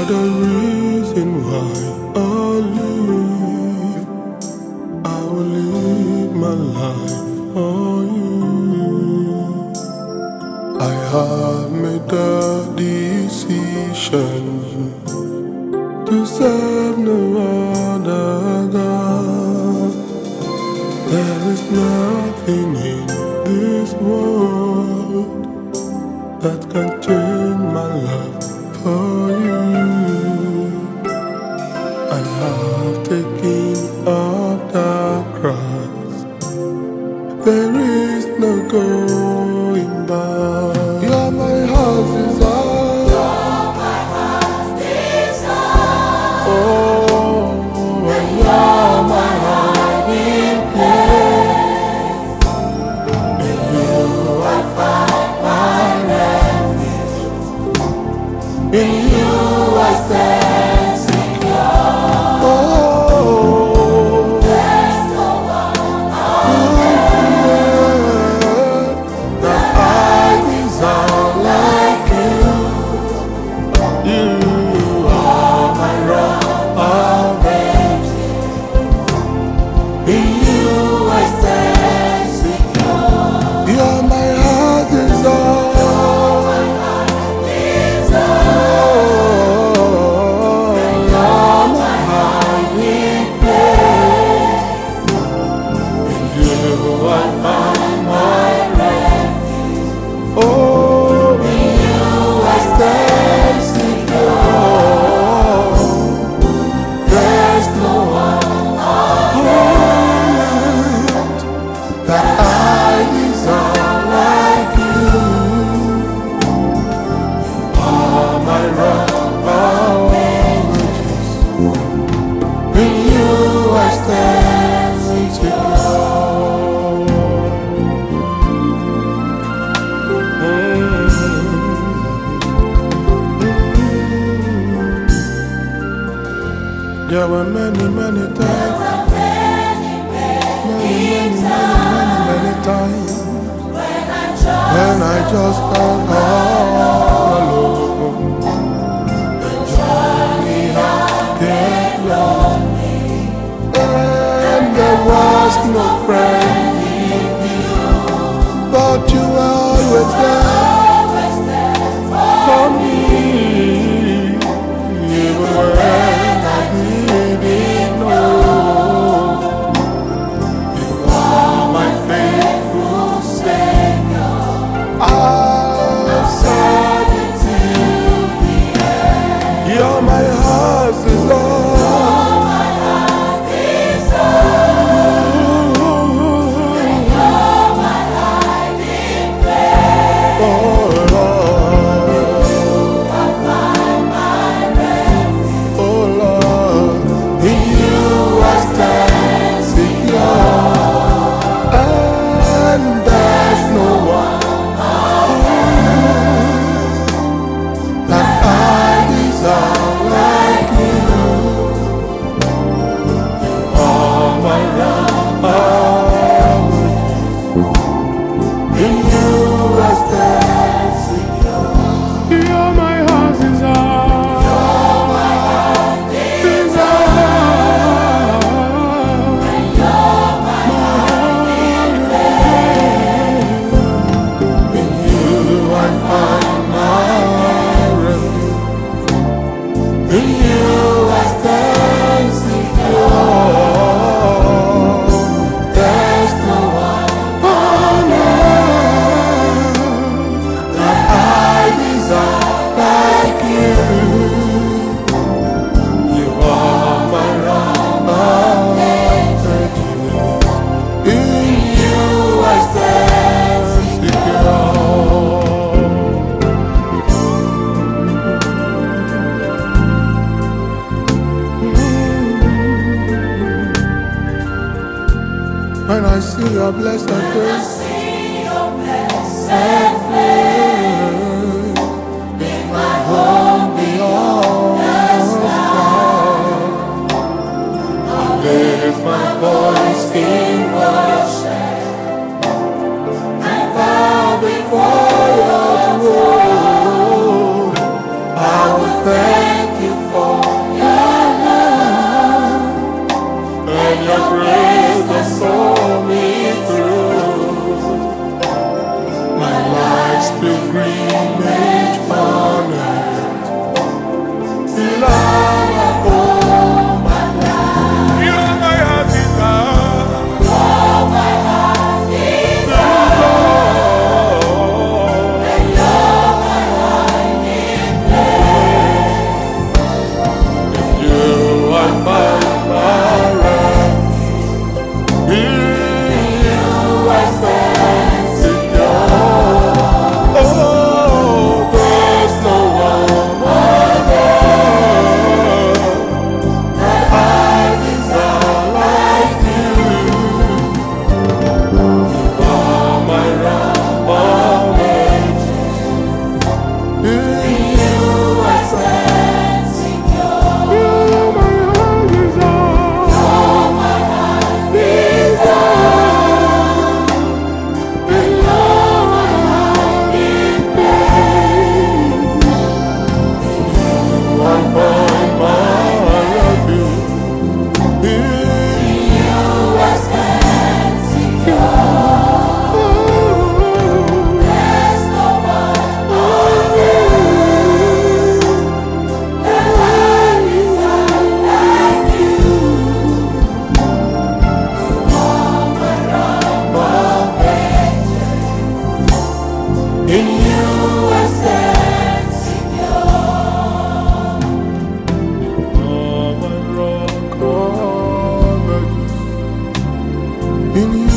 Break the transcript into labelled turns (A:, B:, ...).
A: the reason why I live. I will live my life for you. I have made the decision to serve no other God. There is nothing in this world that can change my love for you. I have taken up the cross. There is no going back. You're my heart's desire.
B: You're my heart's desire.
A: Oh, and you're my hiding place. In you I find my refuge. In you I stand secure. Oh,
B: There's no one
A: that I desire like you. You are my rock of ages. In you I stand secure. You're my heart desire. There were many times when I just felt all alone. The journey had get lonely, and there was no friend with you, but you were always there for me, even when I didn't know. You are my faithful Savior. I'll serve you till the end. You're my heart's desire. When I see your blessed face,
B: make my home beyond the sky.
A: I lift my voice in worship
B: and bow before your throne.
A: I will thank you In